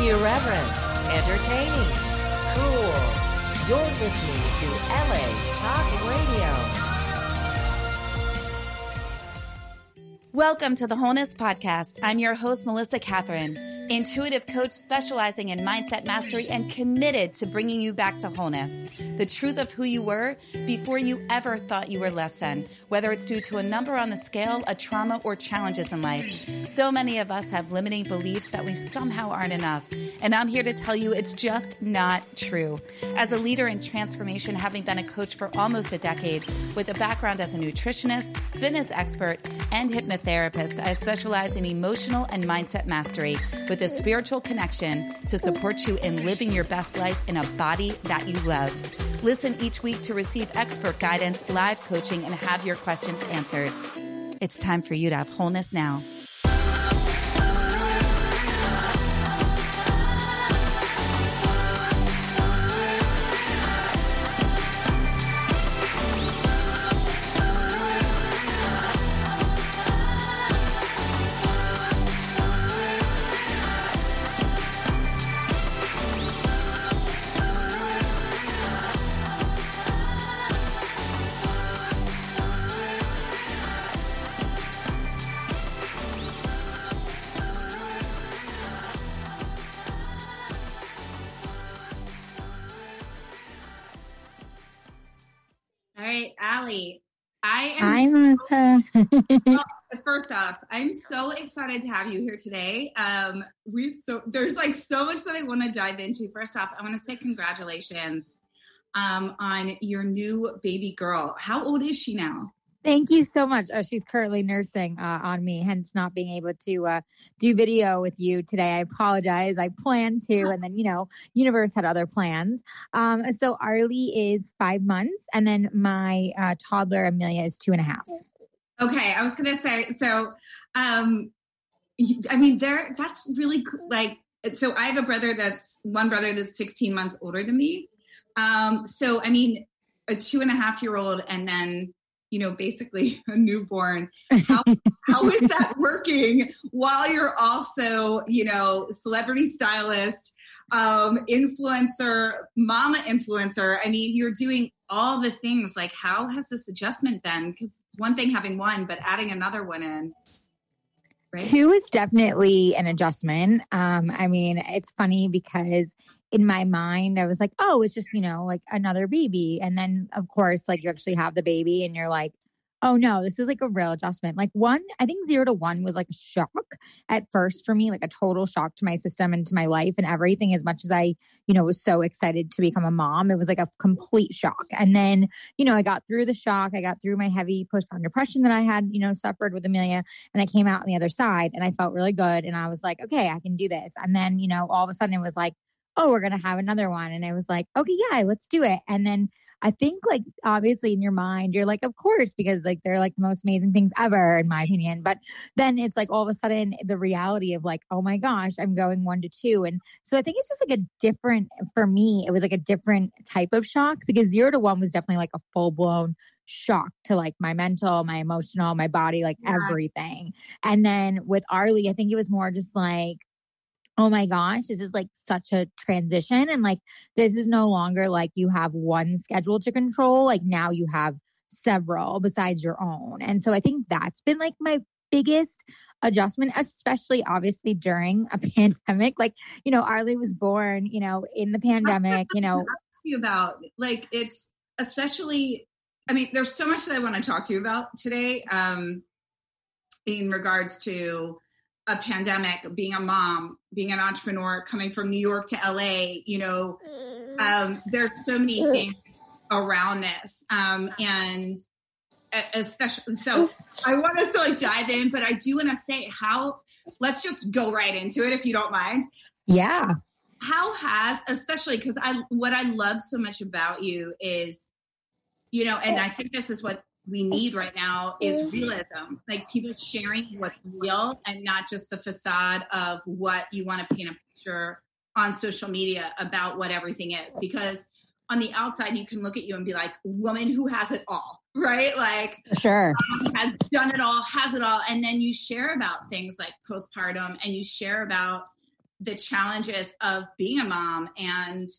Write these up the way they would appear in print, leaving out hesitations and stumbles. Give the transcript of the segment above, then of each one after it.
Irreverent, entertaining, cool. You're listening to LA Talk Radio. Welcome to the Wholeness Podcast. I'm your host, Melissa Catherine, intuitive coach specializing in mindset mastery and committed to bringing you back to wholeness, the truth of who you were before you ever thought you were less than, whether it's due to a number on the scale, a trauma, or challenges in life. So many of us have limiting beliefs that we somehow aren't enough, and I'm here to tell you it's just not true. As a leader in transformation, having been a coach for almost a decade, with a background as a nutritionist, fitness expert, and hypnotherapist, I specialize in emotional and mindset mastery with a spiritual connection to support you in living your best life in a body that you love. Listen each week to receive expert guidance, live coaching, and have your questions answered. It's time for you to have wholeness now. Allie, well, first off, I'm so excited to have you here today. There's like so much that I want to dive into. First off, I want to say congratulations on your new baby girl. How old is she now? Thank you so much. She's currently nursing on me, hence not being able to do video with you today. I apologize. I planned to, and then, universe had other plans. So Arlie is 5 months, and then my toddler, Amelia, is 2.5. Okay. I was going to say, so, that's really like, so I have one brother that's 16 months older than me. So, I mean, a 2.5-year-old and then, basically a newborn. How is that working while you're also, celebrity stylist, influencer, mama influencer? I mean, you're doing all the things. Like, how has this adjustment been? Because it's one thing having one, but adding another one in. Right? 2 is definitely an adjustment. It's funny because in my mind, I was like, oh, it's just, like another baby. And then, of course, like you actually have the baby and you're like, oh no, this is like a real adjustment. Like I think 0 to 1 was like a shock at first for me, like a total shock to my system and to my life and everything. As much as I, was so excited to become a mom, it was like a complete shock. And then, I got through the shock. I got through my heavy postpartum depression that I had, suffered with Amelia, and I came out on the other side and I felt really good. And I was like, okay, I can do this. And then, all of a sudden it was like, oh, we're going to have another one. And I was like, okay, yeah, let's do it. And then I think like, obviously in your mind, you're like, of course, because like, they're like the most amazing things ever, in my opinion. But then it's like all of a sudden the reality of like, oh my gosh, I'm going 1 to 2. And so I think it's just like for me, it was like a different type of shock, because 0 to 1 was definitely like a full blown shock to like my mental, my emotional, my body, like everything. And then with Arlie, I think it was more just like, oh my gosh, this is like such a transition. And like, this is no longer like you have one schedule to control. Like now you have several besides your own. And so I think that's been like my biggest adjustment, especially obviously during a pandemic. Like, Arlie was born, in the pandemic, ask you about like, it's especially, there's so much that I want to talk to you about today, in regards to a pandemic, being a mom, being an entrepreneur, coming from New York to LA, there's so many things around this. And especially, so I want us to like dive in, but I do want to say let's just go right into it if you don't mind. Yeah. Especially because what I love so much about you is, and I think this is what we need right now is realism, like people sharing what's real and not just the facade of what you want to paint a picture on social media about what everything is. Because on the outside, you can look at you and be like, woman who has it all, right? Like, sure, has done it all, has it all. And then you share about things like postpartum and you share about the challenges of being a mom and,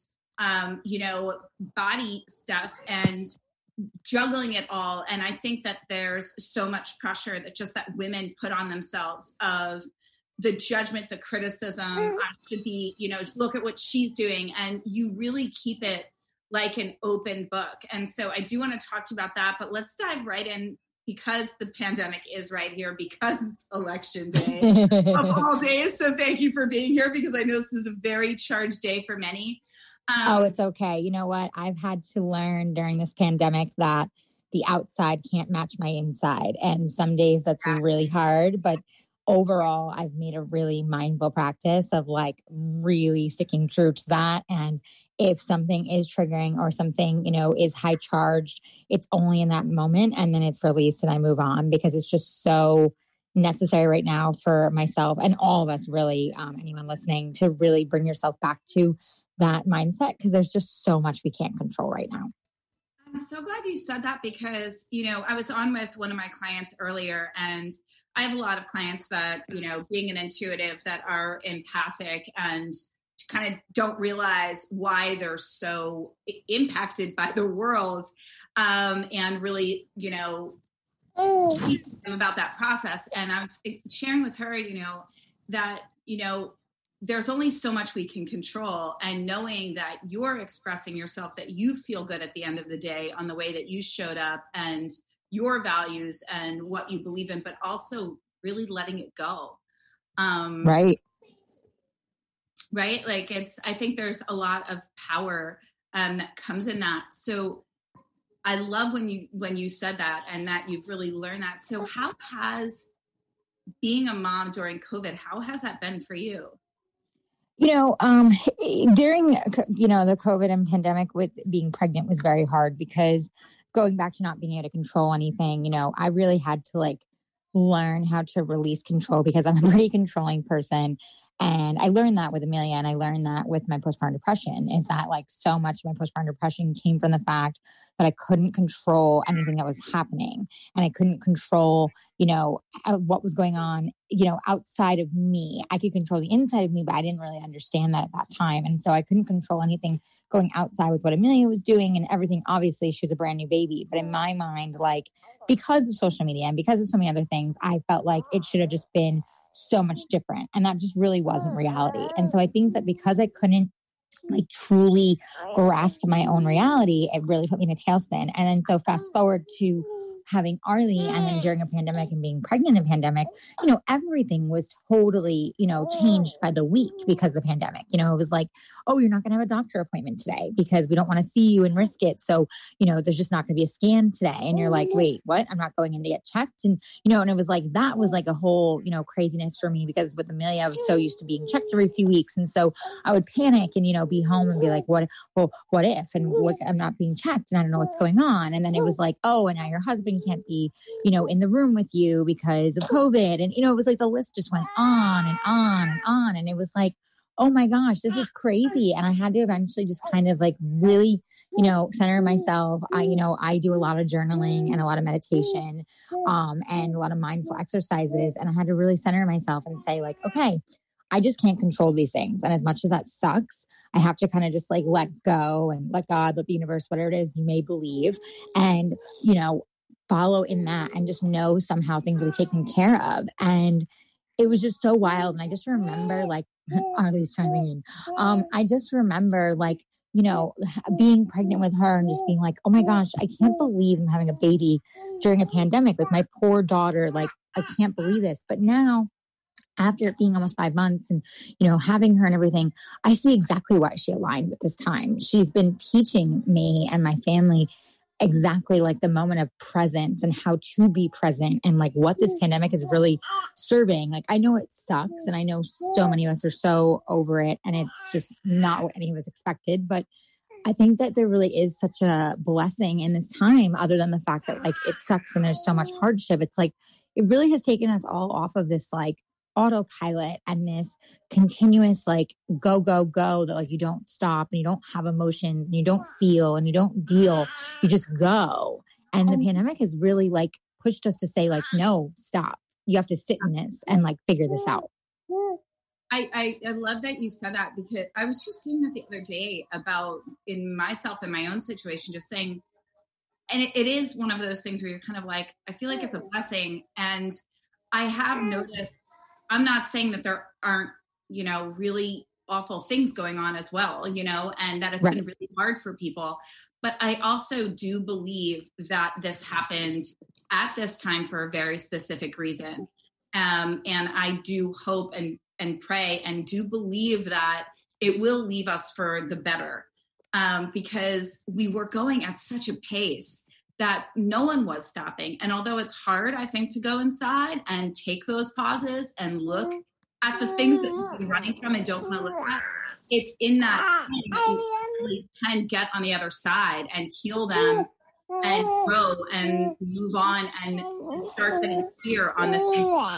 body stuff and juggling it all. And I think that there's so much pressure that women put on themselves of the judgment, the criticism. I should be, look at what she's doing. And you really keep it like an open book. And so I do want to talk to you about that, but let's dive right in because the pandemic is right here, because it's election day of all days. So thank you for being here, because I know this is a very charged day for many. It's okay. You know what? I've had to learn during this pandemic that the outside can't match my inside. And some days that's really hard, but overall, I've made a really mindful practice of like really sticking true to that. And if something is triggering or something, is high charged, it's only in that moment and then it's released and I move on, because it's just so necessary right now for myself and all of us, really, anyone listening, to really bring yourself back to that mindset, because there's just so much we can't control right now. I'm so glad you said that, because, I was on with one of my clients earlier, and I have a lot of clients that, being an intuitive, that are empathic and kind of don't realize why they're so impacted by the world, and really, about that process. And I was sharing with her, that, there's only so much we can control, and knowing that you're expressing yourself, that you feel good at the end of the day on the way that you showed up and your values and what you believe in, but also really letting it go. Right. Like I think there's a lot of power that comes in that. So I love when you said that, and that you've really learned that. So how has being a mom during COVID, how has that been for you? During, the COVID and pandemic, with being pregnant was very hard, because going back to not being able to control anything, I really had to learn how to release control, because I'm a pretty controlling person. And I learned that with Amelia, and I learned that with my postpartum depression, is that so much of my postpartum depression came from the fact that I couldn't control anything that was happening. And I couldn't control, what was going on, outside of me. I could control the inside of me, but I didn't really understand that at that time. And so I couldn't control anything going outside with what Amelia was doing and everything. Obviously, she was a brand new baby. But in my mind, because of social media and because of so many other things, I felt like it should have just been so much different. And that just really wasn't reality. And so I think that because I couldn't truly grasp my own reality, it really put me in a tailspin. And then so fast forward to having Arlie, and then during a pandemic and being pregnant in a pandemic, everything was totally, changed by the week because of the pandemic. It was like, oh, you're not going to have a doctor appointment today because we don't want to see you and risk it. So, there's just not going to be a scan today. And you're like, wait, what? I'm not going in to get checked. And, and it was that was a whole, craziness for me, because with Amelia, I was so used to being checked every few weeks. And so I would panic and, be home and be like, what if, and I'm not being checked and I don't know what's going on. And then it was oh, and now your husband can't be, in the room with you because of COVID. And, it was the list just went on and on and on. And it was oh my gosh, this is crazy. And I had to eventually just kind of really, center myself. I do a lot of journaling and a lot of meditation, and a lot of mindful exercises. And I had to really center myself and say okay, I just can't control these things. And as much as that sucks, I have to kind of just let go and let God, let the universe, whatever it is you may believe, and, follow in that, and just know somehow things will be taken care of. And it was just so wild. And I just remember Arlie's chiming in. I just remember being pregnant with her and just being oh my gosh, I can't believe I'm having a baby during a pandemic with my poor daughter. I can't believe this. But now, after it being almost 5 months and, having her and everything, I see exactly why she aligned with this time. She's been teaching me and my family exactly the moment of presence and how to be present, and what this pandemic is really serving. I know it sucks, and I know so many of us are so over it, and it's just not what any of us expected. But I think that there really is such a blessing in this time, other than the fact that it sucks and there's so much hardship. It's it really has taken us all off of this autopilot and this continuous go that you don't stop, and you don't have emotions, and you don't feel, and you don't deal, you just go. And the pandemic has really pushed us to say no, stop, you have to sit in this and figure this out. I love that you said that, because I was just saying that the other day about in myself and my own situation, just saying, and it is one of those things where you're kind of like, I feel like it's a blessing. And I have noticed, I'm not saying that there aren't, really awful things going on as well, and that it's been really hard for people. But I also do believe that this happened at this time for a very specific reason. And I do hope and pray and do believe that it will leave us for the better, because we were going at such a pace that no one was stopping. And although it's hard, I think, to go inside and take those pauses and look at the things that you've been running from and don't want to look at, it's in that time that you really can get on the other side and heal them and grow and move on and start getting clear on the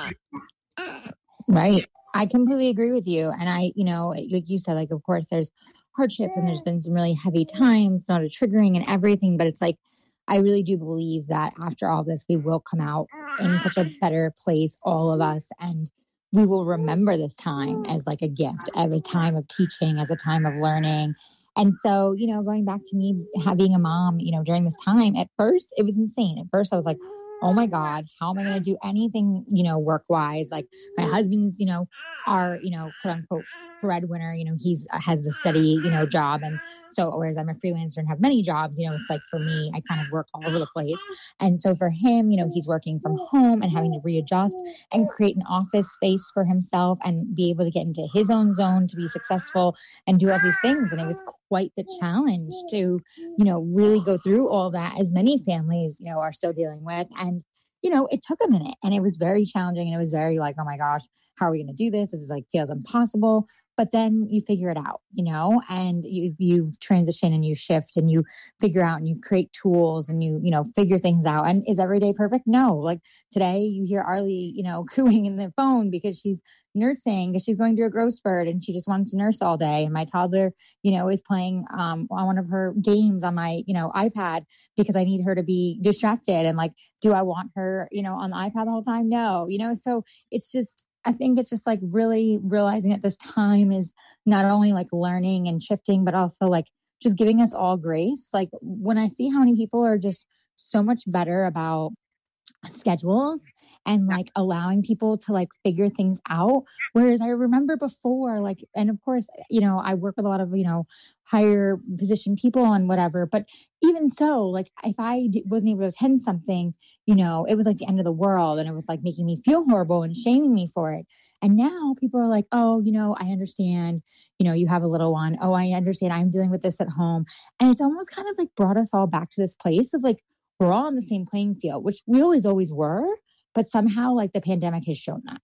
things. Right. I completely agree with you. And I, like you said, like, of course, there's hardships and there's been some really heavy times, not a triggering and everything, but it's like, I really do believe that after all this, we will come out in such a better place, all of us, and we will remember this time as like a gift, as a time of teaching, as a time of learning. And so, going back to me being a mom, during this time, at first it was insane. At first I was like, oh my God, how am I going to do anything, work-wise? Like my husband's, our, quote unquote breadwinner, he's has a steady, job. And so, whereas I'm a freelancer and have many jobs, it's like for me, I kind of work all over the place. And so for him, he's working from home and having to readjust and create an office space for himself and be able to get into his own zone to be successful and do all these things. And it was quite the challenge to, really go through all that, as many families, are still dealing with. And, it took a minute and it was very challenging. And it was very like, oh my gosh, how are we going to do this? This is like, feels impossible. But then you figure it out, and you've transitioned and you shift and you figure out and you create tools and you figure things out. And is every day perfect? No. Like today you hear Arlie, cooing in the phone because she's nursing, because she's going through a growth spurt and she just wants to nurse all day. And my toddler, is playing on one of her games on my, iPad because I need her to be distracted. And like, do I want her, on the iPad the whole time? No, so it's just, I think it's just like really realizing that this time is not only like learning and shifting, but also like just giving us all grace. Like when I see how many people are just so much better about schedules and like allowing people to like figure things out. Whereas I remember before, like, and of course, I work with a lot of, higher position people and whatever, but even so, like if I wasn't able to attend something, it was like the end of the world and it was like making me feel horrible and shaming me for it. And now people are like, oh, I understand, you have a little one. Oh, I understand. I'm dealing with this at home. And it's almost kind of like brought us all back to this place of like, we're all on the same playing field, which we always were, but somehow like the pandemic has shown that.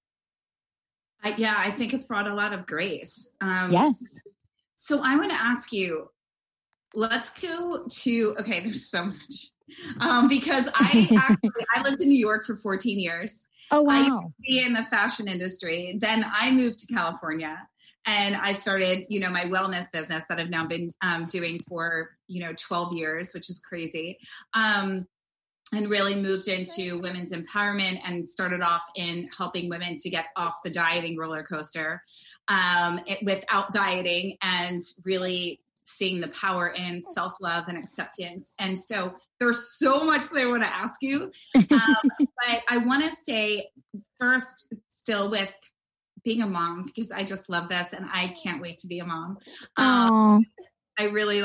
I think it's brought a lot of grace. Yes. So I want to ask you, let's go to, okay, there's so much. Because I lived in New York for 14 years. Oh, wow. I used to be in the fashion industry. Then I moved to California and I started, my wellness business that I've now been doing for, 12 years, which is crazy. And really moved into women's empowerment and started off in helping women to get off the dieting roller coaster without dieting and really seeing the power in self-love and acceptance. And so there's so much that I want to ask you. But I want to say first, still with being a mom, because I just love this and I can't wait to be a mom. I really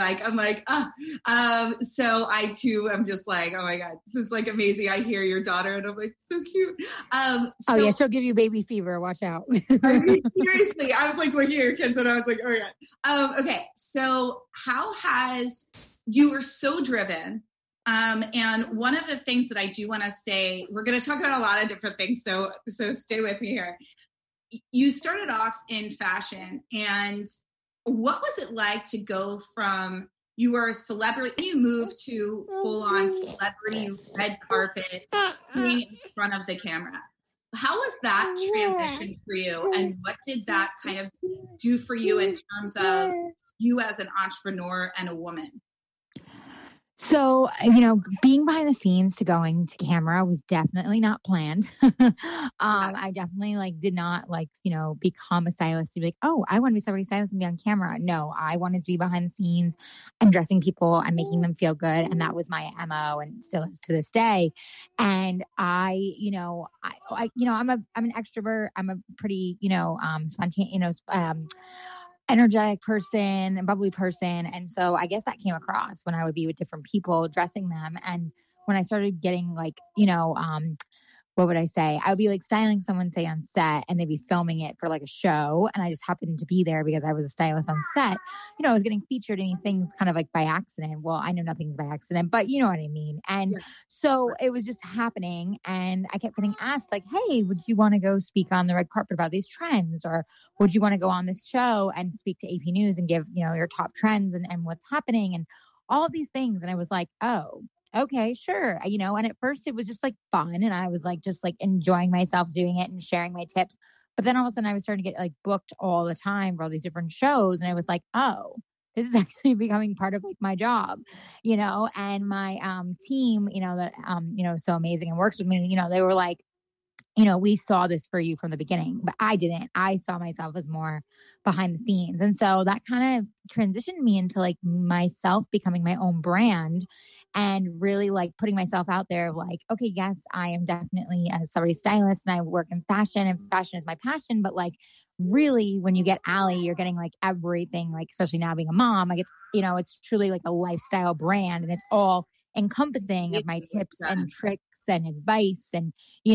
so I too am just like, oh my God, this is like amazing. I hear your daughter and I'm like, so cute. Oh yeah, she'll give you baby fever. Watch out. I mean, seriously, I was like looking at your kids and I was like, oh my God. Okay. So you were so driven. And one of the things that I do want to say, we're going to talk about a lot of different things. So stay with me here. You started off in fashion, and what was it like to go from, you were a celebrity, you moved to full-on celebrity, red carpet, being in front of the camera? How was that transition for you? And what did that kind of do for you in terms of you as an entrepreneur and a woman? So, being behind the scenes to going to camera was definitely not planned. I definitely did not become a stylist to be like, oh, I want to be celebrity stylist and be on camera. No, I wanted to be behind the scenes and dressing people and making them feel good. And that was my MO and still is to this day. And I'm an extrovert. I'm a pretty, spontaneous, energetic person and bubbly person. And so I guess that came across when I would be with different people dressing them. And when I started getting what would I say? I would be styling someone, say, on set, and they'd be filming it for a show. And I just happened to be there because I was a stylist on set. I was getting featured in these things kind of by accident. Well, I know nothing's by accident, but you know what I mean? And so it was just happening. And I kept getting asked hey, would you want to go speak on the red carpet about these trends? Or would you want to go on this show and speak to AP News and give, your top trends and what's happening and all of these things? And I was like, oh, okay, sure. And at first it was just fun. And I was just enjoying myself doing it and sharing my tips. But then all of a sudden I was starting to get booked all the time for all these different shows. And I was like, oh, this is actually becoming part of my job, and my team, that, so amazing and works with me, they were like, we saw this for you from the beginning, but I didn't. I saw myself as more behind the scenes. And so that kind of transitioned me into myself becoming my own brand and really putting myself out there okay, yes, I am definitely a celebrity stylist and I work in fashion and fashion is my passion. But really when you get Allie, you're getting everything, especially now being a mom, it's truly a lifestyle brand and it's all encompassing of my tips and tricks and advice and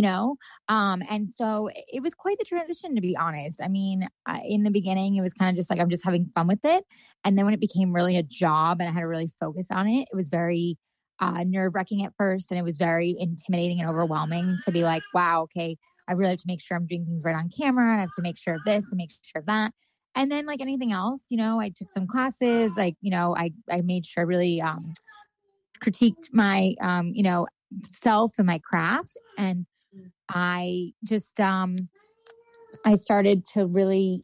and so it was quite the transition, to be honest. I mean, in the beginning it was kind of just I'm just having fun with it, and then when it became really a job and I had to really focus on it, it was very nerve-wracking at first, and it was very intimidating and overwhelming to be wow, okay, I really have to make sure I'm doing things right on camera and I have to make sure of this and make sure of that. And then anything else, I took some classes, I made sure I really critiqued my self and my craft, and I just I started to really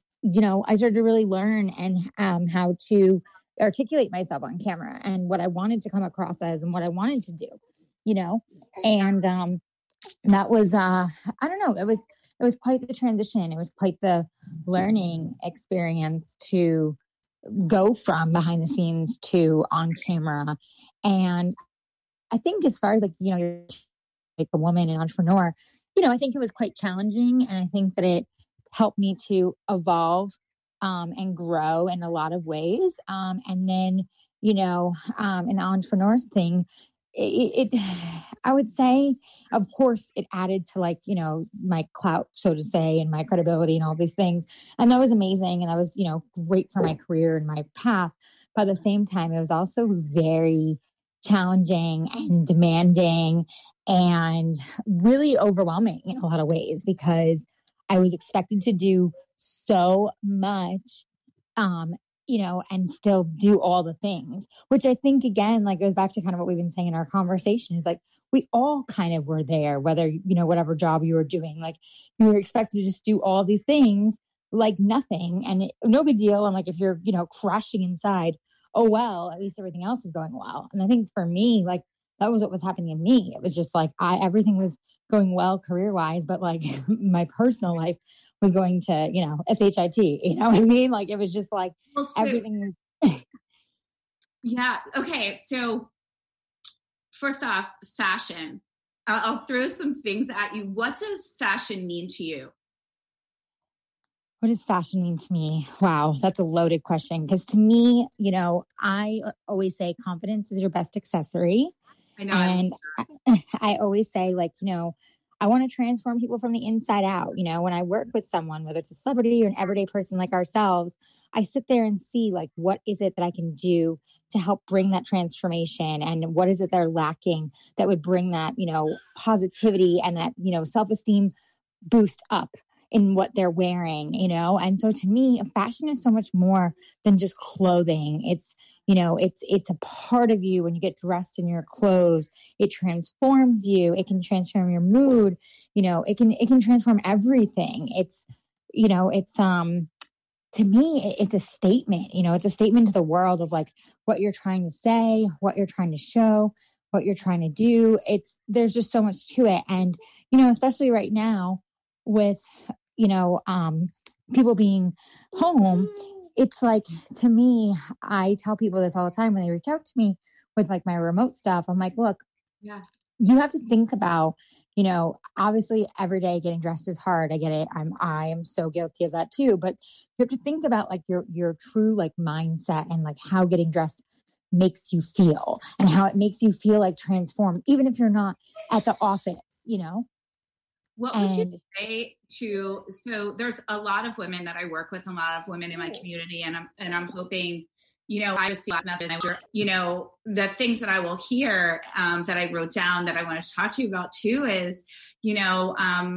learn and how to articulate myself on camera and what I wanted to come across as and what I wanted to do, and that was I don't know, it was quite the transition. It was quite the learning experience to go from behind the scenes to on camera. And I think as far as you're a woman and entrepreneur, I think it was quite challenging, and I think that it helped me to evolve and grow in a lot of ways. And then, an entrepreneur thing, I would say, of course, it added to my clout, so to say, and my credibility and all these things. And that was amazing. And that was, great for my career and my path. But at the same time, it was also very challenging and demanding and really overwhelming in a lot of ways, because I was expected to do so much, and still do all the things, which I think, again, goes back to kind of what we've been saying in our conversation, is we all kind of were there, whether, whatever job you were doing, you were expected to just do all these things nothing, and no big deal. And if you're, crashing inside, oh, well, at least everything else is going well. And I think for me, that was what was happening to me. It was just everything was going well career-wise, but my personal life was going to, SHIT, you know what I mean? It was just everything. Yeah. Okay. So first off, fashion. I'll throw some things at you. What does fashion mean to you? What does fashion mean to me? Wow, that's a loaded question. Because to me, I always say confidence is your best accessory. I know. And I always say, I want to transform people from the inside out. When I work with someone, whether it's a celebrity or an everyday person like ourselves, I sit there and see what is it that I can do to help bring that transformation, and what is it they're lacking that would bring that, positivity and that, self-esteem boost up in what they're wearing, And so to me, fashion is so much more than just clothing. It's, it's a part of you. When you get dressed in your clothes, it transforms you. It can transform your mood. It can transform everything. It's, to me, it's a statement, you know, it's a statement to the world of like what you're trying to say, what you're trying to show, what you're trying to do. There's just so much to it. And, you know, especially right now with, you know, people being home, it's like, to me, I tell people this all the time when they reach out to me with like my remote stuff. I'm like, look, you have to think about, you know, obviously every day getting dressed is hard. I get it. I am so guilty of that too. But you have to think about like your true like mindset and like how getting dressed makes you feel and how it makes you feel like transformed, even if you're not at the office, you know? What would you say to, so there's a lot of women that I work with, a lot of women in my community, and I'm hoping, you know, I see messages, you know, the things that I will hear that I wrote down that I want to talk to you about too is, you know,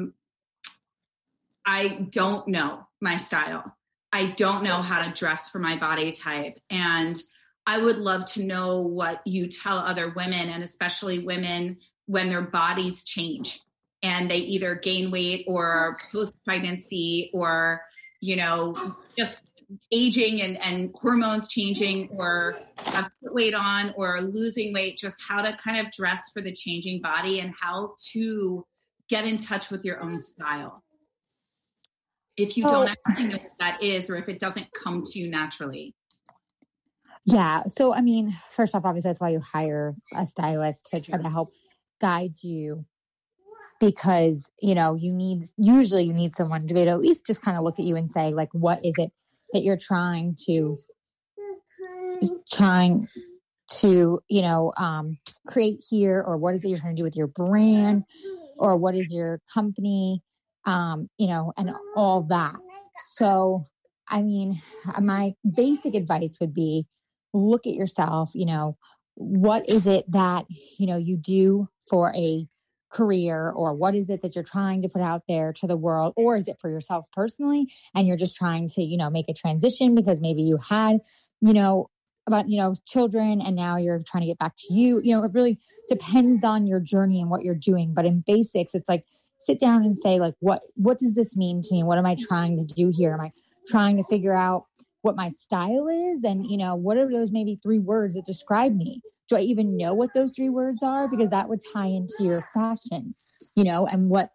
I don't know my style. I don't know how to dress for my body type. And I would love to know what you tell other women, and especially women when their bodies change and they either gain weight or post-pregnancy or, you know, just aging and hormones changing or have put weight on or losing weight, just how to kind of dress for the changing body and how to get in touch with your own style. If you don't actually know what that is, or if it doesn't come to you naturally. Yeah. So, I mean, first off, obviously that's why you hire a stylist to try to help guide you, because, you know, usually you need someone to be able to at least just kind of look at you and say, like, what is it that you're trying to, you know, create here, or what is it you're trying to do with your brand, or what is your company, you know, and all that. So, I mean, my basic advice would be look at yourself, you know, what is it that, you know, you do for a career, or what is it that you're trying to put out there to the world, or is it for yourself personally and you're just trying to, you know, make a transition because maybe you had, you know, about, you know, children and now you're trying to get back to you. You know, it really depends on your journey and what you're doing. But in basics, it's like, sit down and say, like, what does this mean to me? What am I trying to do here? Am I trying to figure out what my style is? And, you know, what are those maybe 3 words that describe me? Do I even know what those 3 words are? Because that would tie into your fashion, you know, and what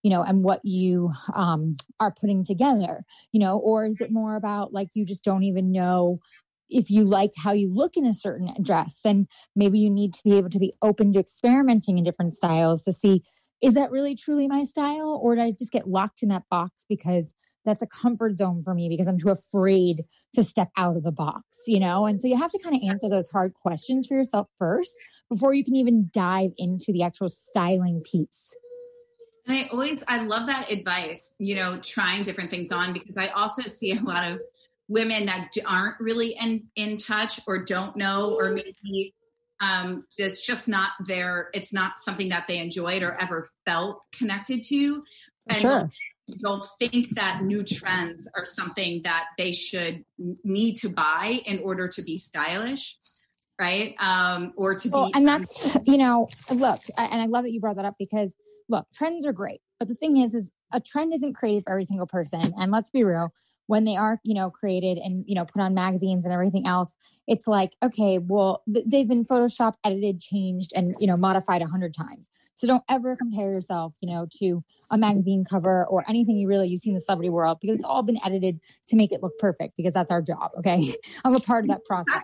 you are putting together, you know, or is it more about like, you just don't even know if you like how you look in a certain dress? Then maybe you need to be able to be open to experimenting in different styles to see, is that really truly my style? Or did I just get locked in that box because that's a comfort zone for me because I'm too afraid to step out of the box, you know? And so you have to kind of answer those hard questions for yourself first before you can even dive into the actual styling piece. And I love that advice, you know, trying different things on, because I also see a lot of women that aren't really in touch or don't know, or maybe it's just not it's not something that they enjoyed or ever felt connected to. And sure. They'll think that new trends are something that they should need to buy in order to be stylish, right? Or to be. And that's, you know, look, and I love that you brought that up, because look, trends are great. But the thing is a trend isn't created for every single person. And let's be real, when they are, you know, created and, you know, put on magazines and everything else, it's like, okay, well, they've been photoshopped, edited, changed, and, you know, modified 100 times. So don't ever compare yourself, you know, to a magazine cover or anything you see in the celebrity world, because it's all been edited to make it look perfect, because that's our job. Okay. I'm a part of that process.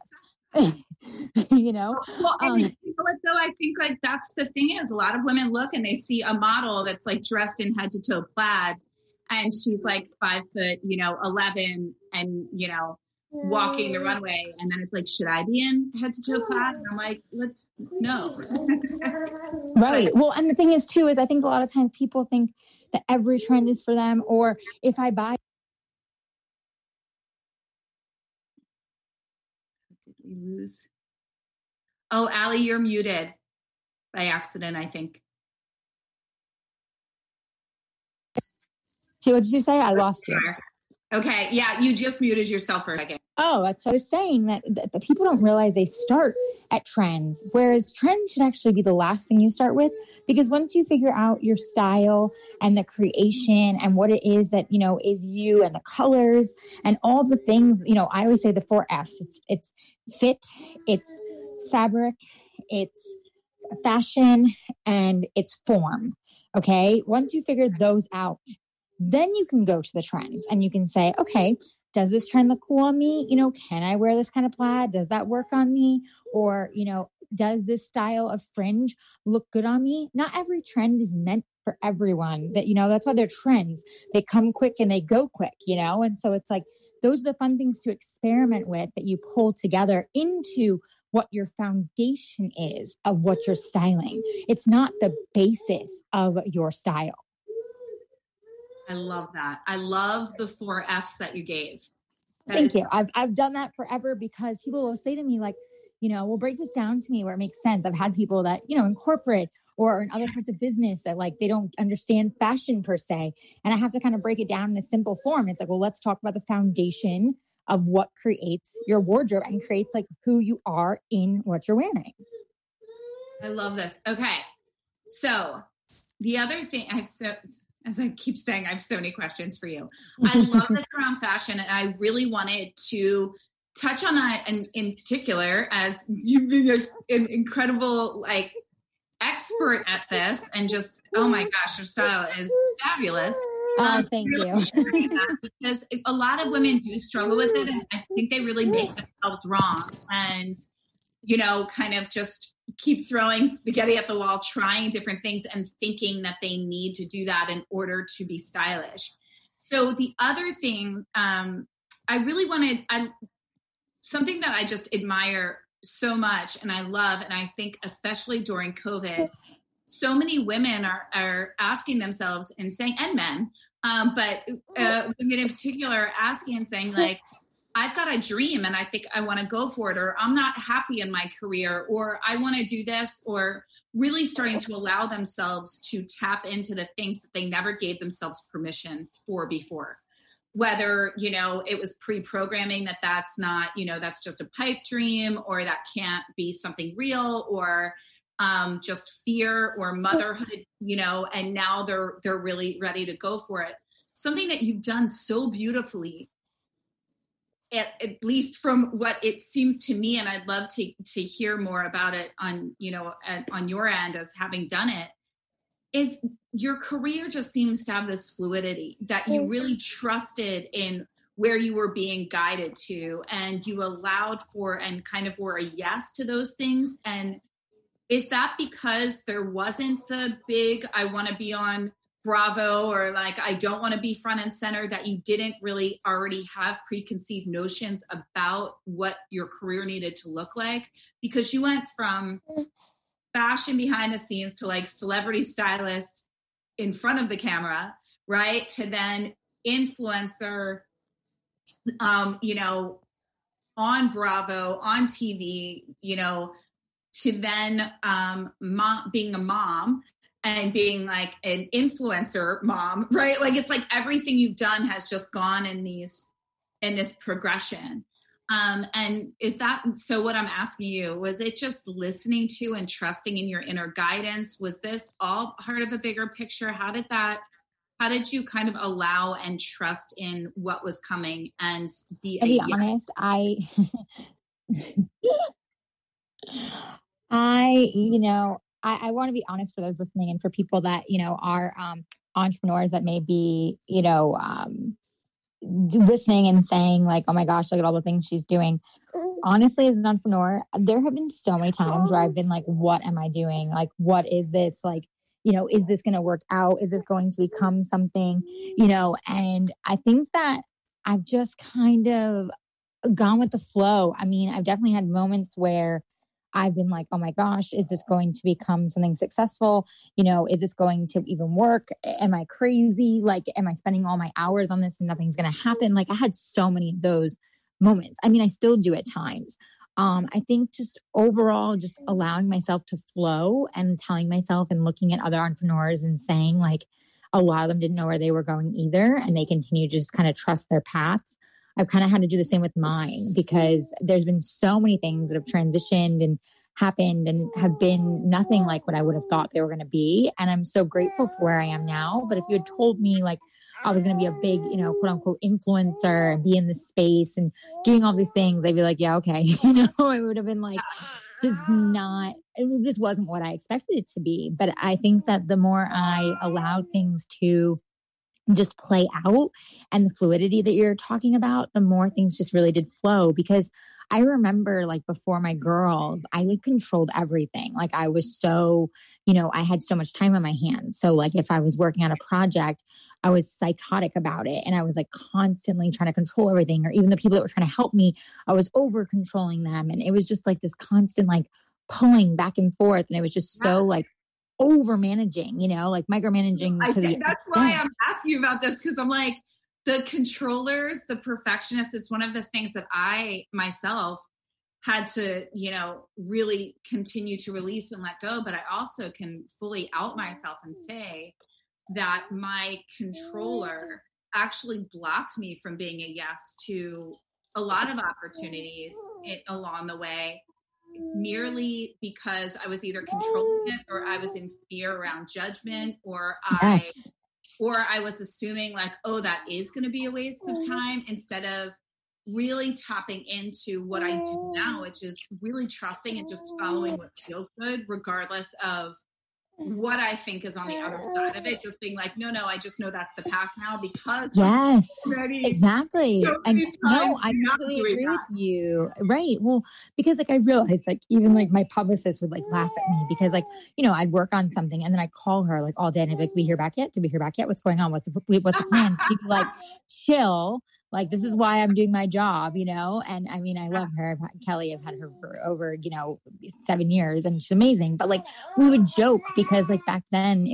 You know? Well, and you know what, though, I think like that's the thing is a lot of women look and they see a model that's like dressed in head to toe plaid, and she's like 5 foot, you know, 11, and, you know, walking the runway, and then it's like, should I be in head to toe plaid? And I'm like, no. Right. Well, and the thing is too, is I think a lot of times people think that every trend is for them, or if I buy. Did we lose? Oh, Allie, you're muted by accident, I think. See, what did you say? I lost you. Okay. Yeah. You just muted yourself for a second. Oh, that's what I was saying, that people don't realize they start at trends, whereas trends should actually be the last thing you start with, because once you figure out your style and the creation and what it is that, is you, and the colors and all the things, I always say the 4 F's. It's fit, it's fabric, it's fashion, and it's form. Okay. Once you figure those out, then you can go to the trends and you can say, okay, does this trend look cool on me? Can I wear this kind of plaid? Does that work on me? Or, does this style of fringe look good on me? Not every trend is meant for everyone. That's why they're trends. They come quick and they go quick, And so it's like, those are the fun things to experiment with that you pull together into what your foundation is of what you're styling. It's not the basis of your style. I love that. I love the 4 F's that you gave. Thank you. I've done that forever, because people will say to me, like, well, break this down to me where it makes sense. I've had people that, in corporate or in other parts of business that, like, they don't understand fashion per se. And I have to kind of break it down in a simple form. It's like, well, let's talk about the foundation of what creates your wardrobe and creates, like, who you are in what you're wearing. I love this. Okay. So the other thing, as I keep saying, I have so many questions for you. I love this around fashion, and I really wanted to touch on that, and in particular, as you being an incredible, like, expert at this, and just, oh my gosh, your style is fabulous. Thank you. Because a lot of women do struggle with it, and I think they really make themselves wrong, and kind of just keep throwing spaghetti at the wall, trying different things and thinking that they need to do that in order to be stylish. So the other thing, something that I just admire so much and I love, and I think especially during COVID, so many women are asking themselves and saying, and men, but women in particular are asking and saying, like, I've got a dream and I think I want to go for it, or I'm not happy in my career, or I want to do this, or really starting to allow themselves to tap into the things that they never gave themselves permission for before. Whether, it was pre-programming that's not, that's just a pipe dream, or that can't be something real, or just fear or motherhood, and now they're really ready to go for it. Something that you've done so beautifully, at least from what it seems to me, and I'd love to hear more about it on your end as having done it, is your career just seems to have this fluidity that you really trusted in where you were being guided to, and you allowed for and kind of were a yes to those things. And is that because there wasn't the big, I want to be on Bravo, or like, I don't want to be front and center, that you didn't really already have preconceived notions about what your career needed to look like? Because you went from fashion behind the scenes to, like, celebrity stylists in front of the camera, right? To then influencer, on Bravo, on TV, to then being a mom and being like an influencer mom, right? Like, it's like everything you've done has just gone in this progression. And is that, so what I'm asking you, was it just listening to and trusting in your inner guidance? Was this all part of a bigger picture? How did you kind of allow and trust in what was coming and be honest, I want to be honest for those listening, and for people that, are entrepreneurs that may be, listening and saying, like, oh my gosh, look at all the things she's doing. Honestly, as an entrepreneur, there have been so many times where I've been like, what am I doing? Like, what is this? Like, is this going to work out? Is this going to become something, and I think that I've just kind of gone with the flow. I mean, I've definitely had moments where I've been like, oh my gosh, is this going to become something successful? Is this going to even work? Am I crazy? Like, am I spending all my hours on this and nothing's going to happen? Like, I had so many of those moments. I mean, I still do at times. I think just overall, just allowing myself to flow and telling myself and looking at other entrepreneurs and saying, like, a lot of them didn't know where they were going either, and they continue to just kind of trust their paths. I've kind of had to do the same with mine, because there's been so many things that have transitioned and happened and have been nothing like what I would have thought they were going to be. And I'm so grateful for where I am now. But if you had told me like I was going to be a big, quote unquote influencer and be in this space and doing all these things, I'd be like, yeah, okay. It would have been like, it just wasn't what I expected it to be. But I think that the more I allowed things to just play out, and the fluidity that you're talking about, the more things just really did flow. Because I remember like before my girls, I like controlled everything. Like I was so, I had so much time on my hands. So like if I was working on a project, I was psychotic about it. And I was like constantly trying to control everything. Or even the people that were trying to help me, I was over controlling them. And it was just like this constant like pulling back and forth. And it was just so like over managing, like micromanaging to the extent. That's why I'm asking you about this, because I'm like, the controllers, the perfectionists, it's one of the things that I myself had to, really continue to release and let go. But I also can fully out myself and say that my controller actually blocked me from being a yes to a lot of opportunities along the way, merely because I was either controlling it, or I was in fear around judgment, or I was assuming like, oh, that is going to be a waste of time, instead of really tapping into what I do now, which is really trusting and just following what feels good, regardless of what I think is on the other side of it. Just being like, no, I just know that's the path now, because yes, exactly. And no, I completely agree with you. Right. Well, because like I realized like even like my publicist would like laugh at me, because like, I'd work on something and then I'd call her like all day and I'd be like, we hear back yet? Did we hear back yet? What's going on? What's the plan? She'd be like, chill. Like, this is why I'm doing my job, And I mean, I love her. Kelly, I've had her for over, 7 years, and she's amazing. But like, we would joke because like back then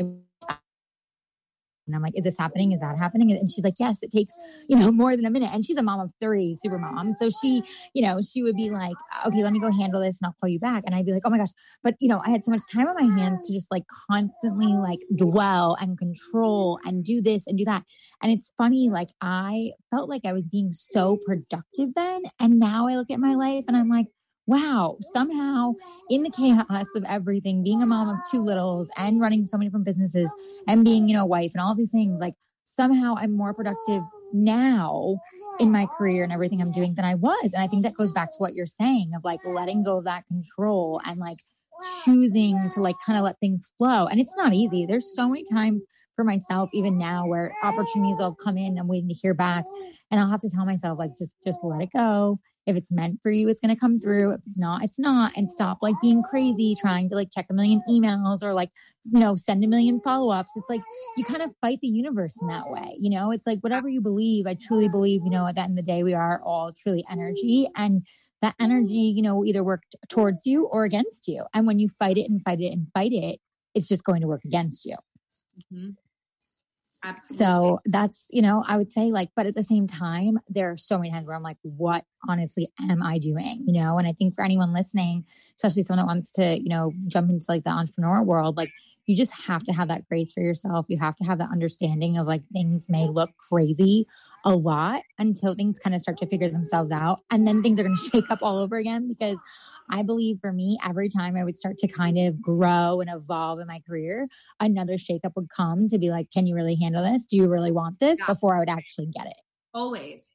and I'm like, is this happening? Is that happening? And she's like, yes, it takes, more than a minute. And she's a mom of 3, super mom. So she, she would be like, okay, let me go handle this and I'll call you back. And I'd be like, oh my gosh. But, I had so much time on my hands to just like constantly like dwell and control and do this and do that. And it's funny, like I felt like I was being so productive then. And now I look at my life and I'm like, wow, somehow in the chaos of everything, being a mom of 2 littles and running so many different businesses and being, a wife and all these things, like somehow I'm more productive now in my career and everything I'm doing than I was. And I think that goes back to what you're saying of like letting go of that control and like choosing to like kind of let things flow. And it's not easy. There's so many times for myself, even now, where opportunities will come in, I'm waiting to hear back. And I'll have to tell myself, like, just let it go. If it's meant for you, it's going to come through. If it's not, it's not. And stop like being crazy, trying to like check a million emails or like, send a million follow-ups. It's like, you kind of fight the universe in that way. It's like whatever you believe, I truly believe, at the end of the day, we are all truly energy, and that energy, will either work towards you or against you. And when you fight it and fight it and fight it, it's just going to work against you. Mm-hmm. Absolutely. So that's, I would say like, but at the same time, there are so many times where I'm like, what honestly am I doing? And I think for anyone listening, especially someone that wants to, jump into like the entrepreneur world, like you just have to have that grace for yourself. You have to have that understanding of like, things may look crazy a lot until things kind of start to figure themselves out. And then things are going to shake up all over again, because I believe for me, every time I would start to kind of grow and evolve in my career, another shakeup would come to be like, can you really handle this? Do you really want this? Yeah. Before I would actually get it. Always.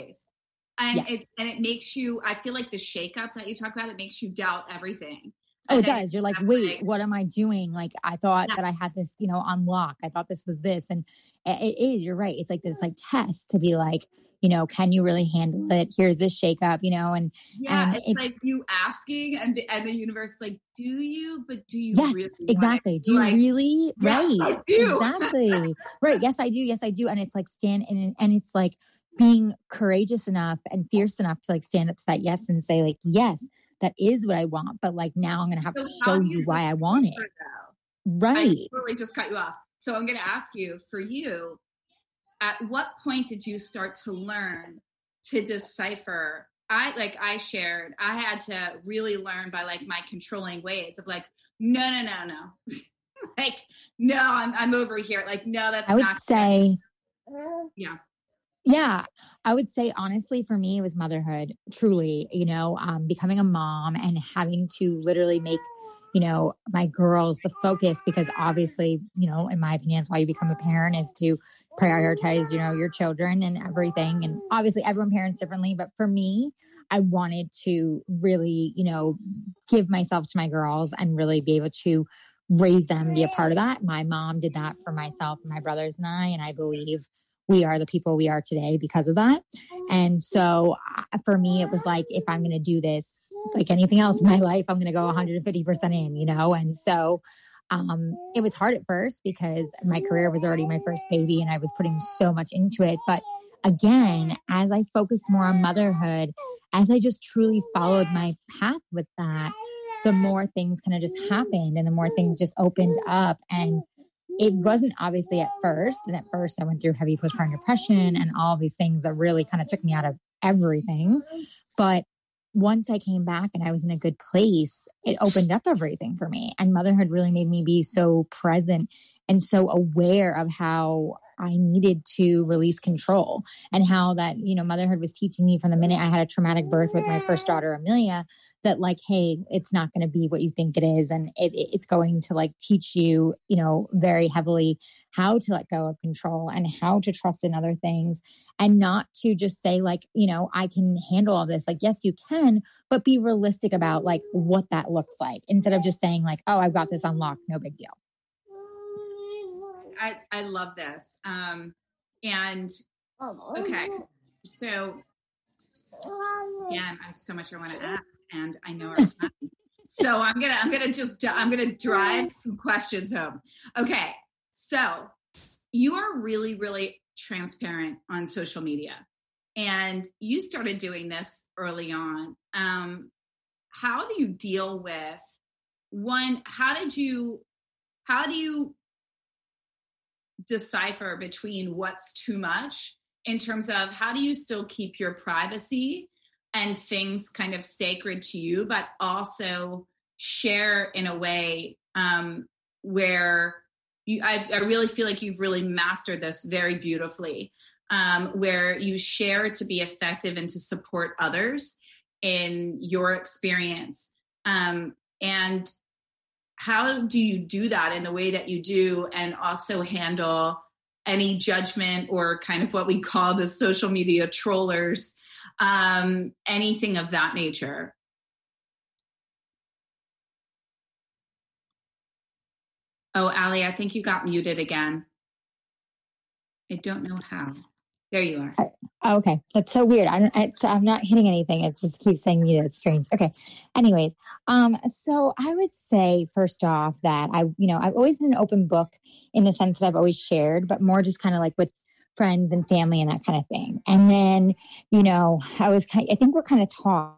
And yes. it makes you, I feel like the shakeup that you talk about, it makes you doubt everything. Oh, it does. You're like, wait, what am I doing? Like, I thought that I had this, on lock. I thought this was this. And it is, you're right. It's like this like test to be like, can you really handle it? Here's this shakeup, and it's like you asking and the universe is like, do you? But do you yes, really? Exactly. Do you like, really? Yes, right. I do. Exactly. Right. Yes, I do. Yes, I do. And it's like and it's like being courageous enough and fierce enough to like stand up to that yes and say like, yes, that is what I want. But like now I'm going to have to show you why I want it. Right. I totally just cut you off. So I'm going to ask you, for you, at what point did you start to learn to decipher? I shared, I had to really learn by like my controlling ways of like, no. like, no, I'm over here. Like, no, that's not. I would say, yeah. Yeah, I would say honestly, for me, it was motherhood, truly, becoming a mom and having to literally make, my girls the focus, because obviously, in my opinion, that's why you become a parent, is to prioritize, your children and everything. And obviously everyone parents differently, but for me, I wanted to really, give myself to my girls and really be able to raise them, be a part of that. My mom did that for myself and my brothers and I believe we are the people we are today because of that. And so for me, it was like, if I'm going to do this, like anything else in my life, I'm going to go 150% in, And so it was hard at first because my career was already my first baby and I was putting so much into it. But again, as I focused more on motherhood, as I just truly followed my path with that, the more things kind of just happened and the more things just opened up. And it wasn't obviously at first. And at first I went through heavy postpartum depression and all these things that really kind of took me out of everything. But once I came back and I was in a good place, it opened up everything for me. And motherhood really made me be so present and so aware of how I needed to release control, and how that, motherhood was teaching me from the minute I had a traumatic birth with my first daughter, Amelia, that like, hey, it's not going to be what you think it is. And it's going to like teach you, very heavily how to let go of control and how to trust in other things, and not to just say like, I can handle all this. Like, yes, you can, but be realistic about like what that looks like, instead of just saying like, oh, I've got this unlocked, no big deal. I love this. And okay, so yeah, I have so much I want to ask, and I know our time. So I'm gonna drive some questions home. Okay, so you are really, really transparent on social media, and you started doing this early on. How do you deal with one? How do you decipher between what's too much, in terms of how do you still keep your privacy and things kind of sacred to you, but also share in a way where I really feel like you've really mastered this very beautifully, where you share to be effective and to support others in your experience. And how do you do that in the way that you do, and also handle any judgment or kind of what we call the social media trollers, anything of that nature? Oh, Allie, I think you got muted again. I don't know how. There you are. Okay. That's so weird. I'm not hitting anything. It just keeps saying mute. It's strange. Okay. Anyways, so I would say first off that I've always been an open book in the sense that I've always shared, but more just kind of like with friends and family and that kind of thing. And then, I think we're kind of taught,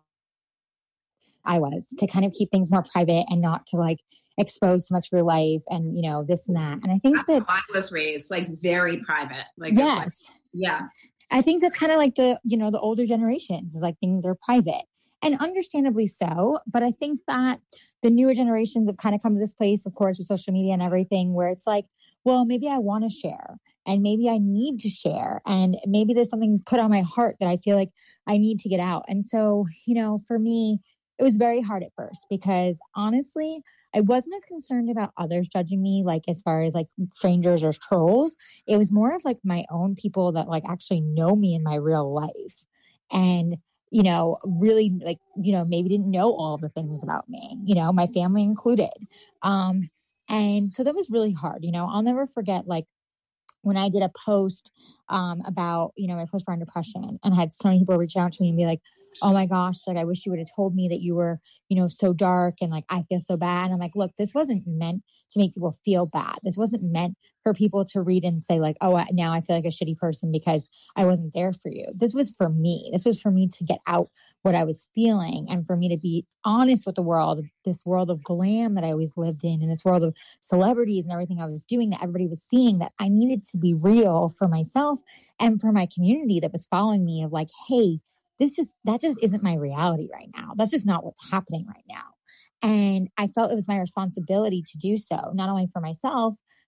to kind of keep things more private and not to like expose so much of your life and, this and that. And I think that's how I was raised, like very private. Like, yes. Yeah. I think that's kind of like the older generations, is like things are private, and understandably so. But I think that the newer generations have kind of come to this place, of course, with social media and everything, where it's like, well, maybe I want to share, and maybe I need to share, and maybe there's something put on my heart that I feel like I need to get out. And so, for me, it was very hard at first, because honestly, I wasn't as concerned about others judging me, like as far as like strangers or trolls. It was more of like my own people that like actually know me in my real life. And, really like, maybe didn't know all the things about me, my family included. And so that was really hard. I'll never forget, like, when I did a post about, my postpartum depression, and I had so many people reach out to me and be like, oh my gosh, like, I wish you would have told me that you were, so dark, and like, I feel so bad. And I'm like, look, this wasn't meant to make people feel bad. This wasn't meant for people to read and say like, oh, now I feel like a shitty person because I wasn't there for you. This was for me. This was for me to get out what I was feeling, and for me to be honest with the world, this world of glam that I always lived in, and this world of celebrities and everything I was doing that everybody was seeing, that I needed to be real for myself and for my community that was following me, of like, hey, that just isn't my reality right now. That's just not what's happening right now. And I felt it was my responsibility to do so, not only for myself,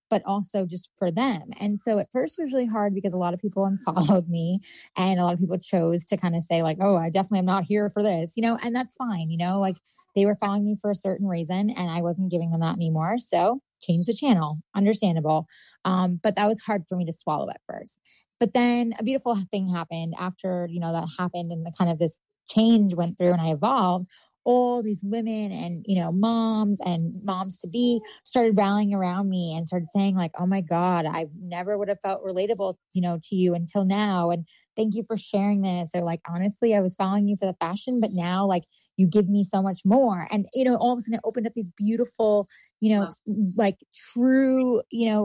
but also just for them. And so at first it was really hard because a lot of people unfollowed me and a lot of people chose to kind of say like, oh, I definitely am not here for this, and that's fine, like they were following me for a certain reason and I wasn't giving them that anymore. So change the channel, understandable. But that was hard for me to swallow at first. But then a beautiful thing happened after, that happened and the kind of this change went through and I evolved. All these women and, moms and moms to be started rallying around me and started saying like, oh my God, I never would have felt relatable, to you until now. And thank you for sharing this. Or like, honestly, I was following you for the fashion, but now like you give me so much more. And, all of a sudden it opened up these beautiful, like true,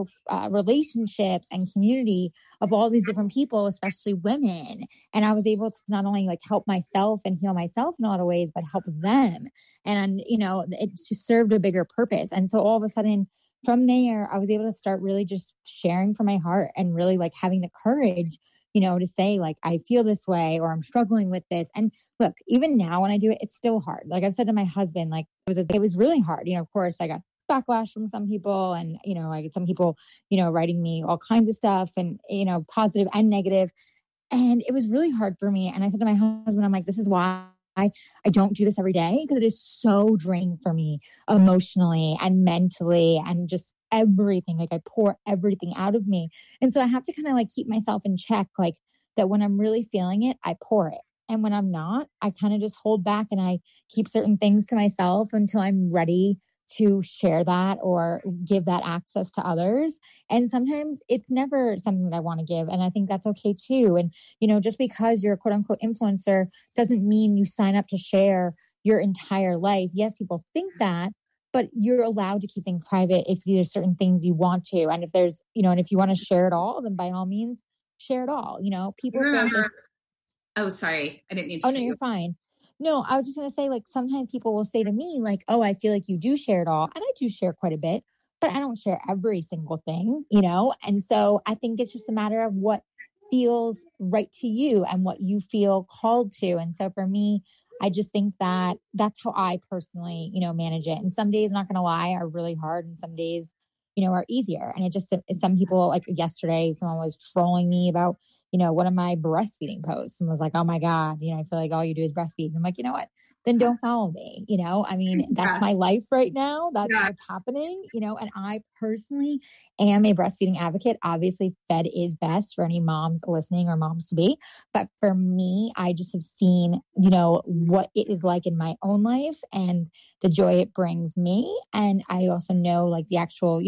relationships and community of all these different people, especially women. And I was able to not only like help myself and heal myself in a lot of ways, but help them. And, it just served a bigger purpose. And so all of a sudden from there, I was able to start really just sharing from my heart and really like having the courage to say like, I feel this way or I'm struggling with this. And look, even now when I do it, it's still hard. Like I've said to my husband, like it was really hard. Of course I got backlash from some people and, I get some people, writing me all kinds of stuff and, positive and negative. And it was really hard for me. And I said to my husband, I'm like, this is why I don't do this every day because it is so draining for me emotionally and mentally and just everything. Like I pour everything out of me. And so I have to kind of like keep myself in check, like that when I'm really feeling it, I pour it. And when I'm not, I kind of just hold back and I keep certain things to myself until I'm ready to share that or give that access to others. And sometimes it's never something that I want to give. And I think that's okay too. And, just because you're a quote unquote influencer doesn't mean you sign up to share your entire life. Yes, people think that, but you're allowed to keep things private if there's certain things you want to. And if there's, and if you want to share it all, then by all means, share it all. People remember. Oh, sorry. I didn't mean to. Oh, no, you're fine. No, I was just going to say, like, sometimes people will say to me, like, oh, I feel like you do share it all. And I do share quite a bit, but I don't share every single thing, And so I think it's just a matter of what feels right to you and what you feel called to. And so for me, I just think that that's how I personally, manage it. And some days, not going to lie, are really hard. And some days, are easier. And it just, some people, like yesterday, someone was trolling me about, one of my breastfeeding posts and was like, oh my God, I feel like all you do is breastfeed. And I'm like, you know what? Then don't follow me. I mean, that's my life right now. That's what's happening, and I personally am a breastfeeding advocate. Obviously, fed is best for any moms listening or moms to be. But for me, I just have seen, what it is like in my own life and the joy it brings me. And I also know like the actual,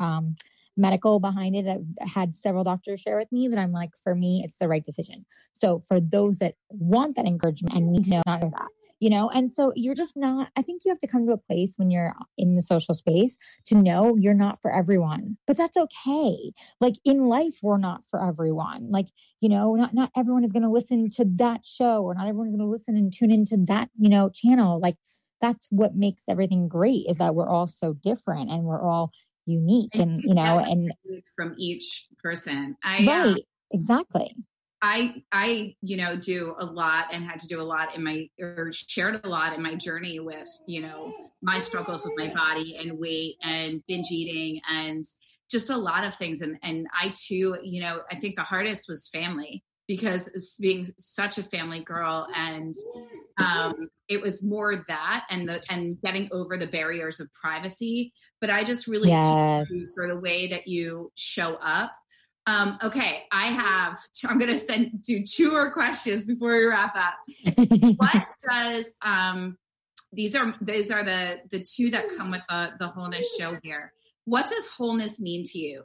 medical behind it. I've had several doctors share with me that I'm like, for me, it's the right decision. So for those that want that encouragement and need to know, not know that, and so you're just not, I think you have to come to a place when you're in the social space to know you're not for everyone, but that's okay. Like in life, we're not for everyone. Like, not everyone is going to listen to that show or not everyone's going to listen and tune into that, channel. Like that's what makes everything great is that we're all so different and we're all unique and and from each person. Right. Exactly. I do a lot and had to do a lot shared a lot in my journey with, my struggles with my body and weight and binge eating and just a lot of things. And I too, I think the hardest was family because being such a family girl and it was more that and getting over the barriers of privacy. But I just really thank you for the way that you show up. Okay, I'm going to do 2 more questions before we wrap up. What does these are the 2 that come with the wholeness show here. What does wholeness mean to you?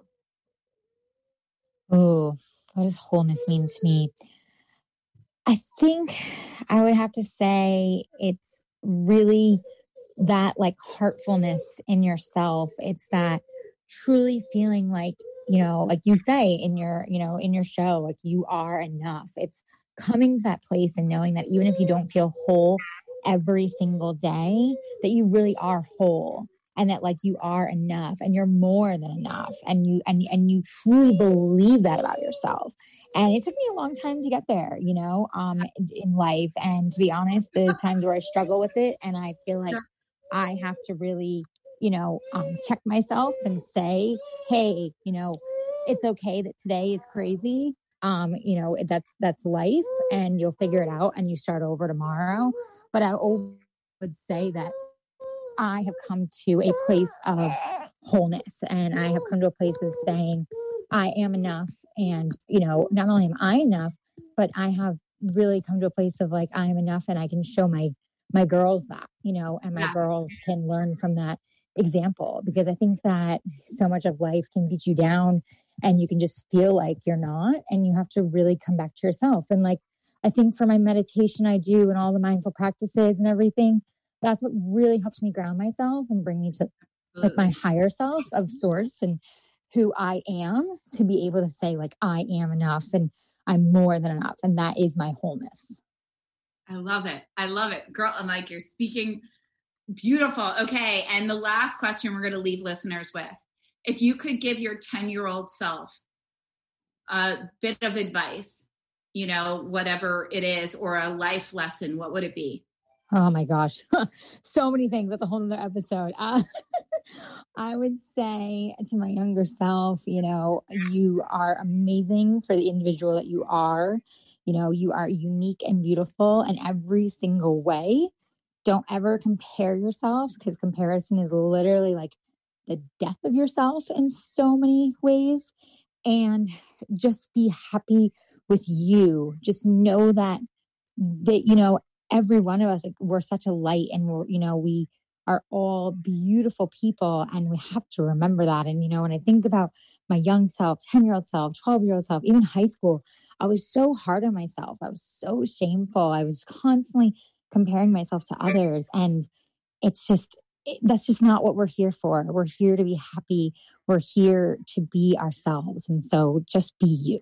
Oh, what does wholeness mean to me? I think I would have to say it's really that like heartfulness in yourself. It's that truly feeling like, like you say in your, in your show, like you are enough. It's coming to that place and knowing that even if you don't feel whole every single day, that you really are whole. And that like you are enough and you're more than enough and you truly believe that about yourself. And it took me a long time to get there, in life. And to be honest, there's times where I struggle with it and I feel like I have to really check myself and say, hey, it's okay that today is crazy. That's life, and you'll figure it out and you start over tomorrow. But I would say that I have come to a place of wholeness, and I have come to a place of saying I am enough. And, not only am I enough, but I have really come to a place of like, I am enough, and I can show my girls that, and my girls can learn from that example, because I think that so much of life can beat you down and you can just feel like you're not, and you have to really come back to yourself. And like, I think for my meditation I do and all the mindful practices and everything, that's what really helps me ground myself and bring me to like my higher self of source and who I am, to be able to say like, I am enough and I'm more than enough. And that is my wholeness. I love it. I love it. Girl, I'm like, you're speaking beautiful. Okay. And the last question we're going to leave listeners with, if you could give your 10-year-old self a bit of advice, whatever it is, or a life lesson, what would it be? Oh my gosh. So many things. That's a whole other episode. I would say to my younger self, you are amazing for the individual that you are. You are unique and beautiful in every single way. Don't ever compare yourself, because comparison is literally like the death of yourself in so many ways. And just be happy with you. Just know that every one of us, like, we're such a light, and we are all beautiful people, and we have to remember that. And, when I think about my young self, 10-year-old self, 12-year-old self, even high school, I was so hard on myself. I was so shameful. I was constantly comparing myself to others. And it's just, that's just not what we're here for. We're here to be happy. We're here to be ourselves. And so just be you.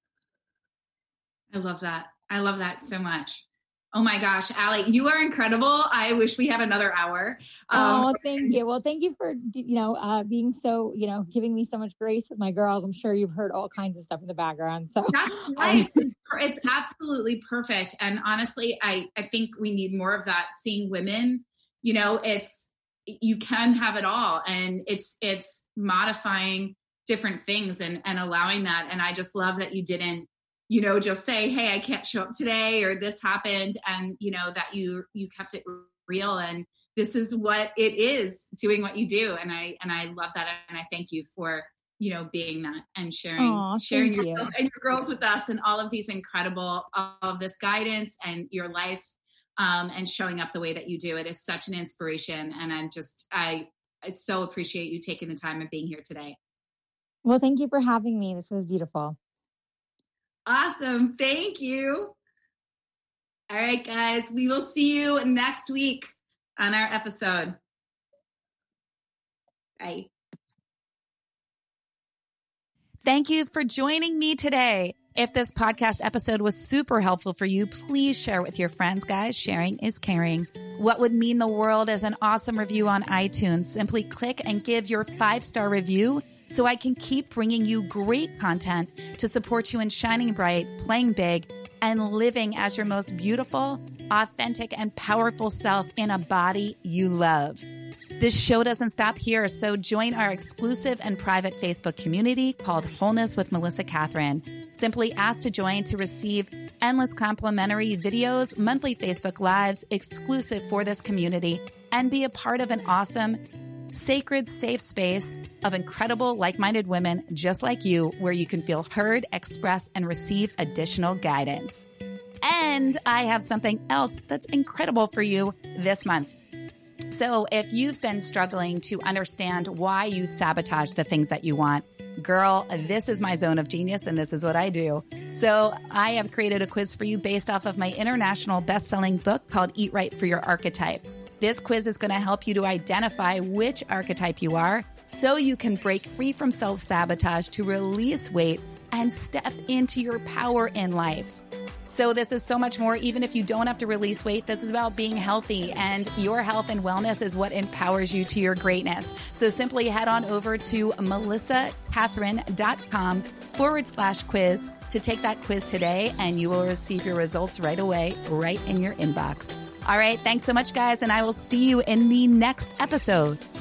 I love that. I love that so much. Oh my gosh, Allie, you are incredible. I wish we had another hour. Thank you. Well, thank you for, being so, giving me so much grace with my girls. I'm sure you've heard all kinds of stuff in the background. So that's right. It's absolutely perfect. And honestly, I think we need more of that. Seeing women, you can have it all, and it's modifying different things and allowing that. And I just love that you didn't, just say, hey, I can't show up today, or this happened. And, that you kept it real, and this is what it is, doing what you do. And I love that. And I thank you for, being that and sharing yourself and your girls with us, and all of these incredible, all of this guidance and your life, and showing up the way that you do. It is such an inspiration. And I so appreciate you taking the time and being here today. Well, thank you for having me. This was beautiful. Awesome. Thank you. All right, guys, we will see you next week on our episode. Bye. Thank you for joining me today. If this podcast episode was super helpful for you, please share with your friends, guys. Sharing is caring. What would mean the world is an awesome review on iTunes. Simply click and give your 5-star review, so I can keep bringing you great content to support you in shining bright, playing big, and living as your most beautiful, authentic, and powerful self in a body you love. This show doesn't stop here, so join our exclusive and private Facebook community called Wholeness with Melissa Catherine. Simply ask to join to receive endless complimentary videos, monthly Facebook Lives exclusive for this community, and be a part of an awesome, sacred, safe space of incredible, like-minded women just like you, where you can feel heard, express, and receive additional guidance. And I have something else that's incredible for you this month. So if you've been struggling to understand why you sabotage the things that you want, girl, this is my zone of genius, and this is what I do. So I have created a quiz for you based off of my international best-selling book called Eat Right for Your Archetype. This quiz is going to help you to identify which archetype you are, so you can break free from self-sabotage to release weight and step into your power in life. So this is so much more. Even if you don't have to release weight, this is about being healthy, and your health and wellness is what empowers you to your greatness. So simply head on over to melissacatherine.com/quiz to take that quiz today, and you will receive your results right away, right in your inbox. All right. Thanks so much, guys. And I will see you in the next episode.